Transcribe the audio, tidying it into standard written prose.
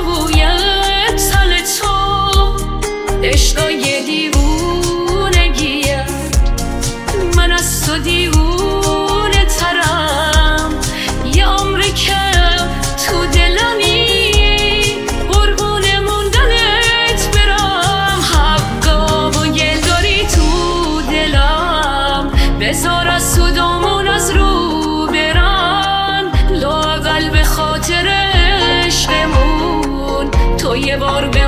روی تل تو عشقای دیوونگیه، من از تو دیوونه ترم، یه عمری که تو دلمی قربون موندنت برم. حقا و گل داری تو دلم، بذار از صدامون از رو برن، لااقل به خاطر عشقمون تو یه بار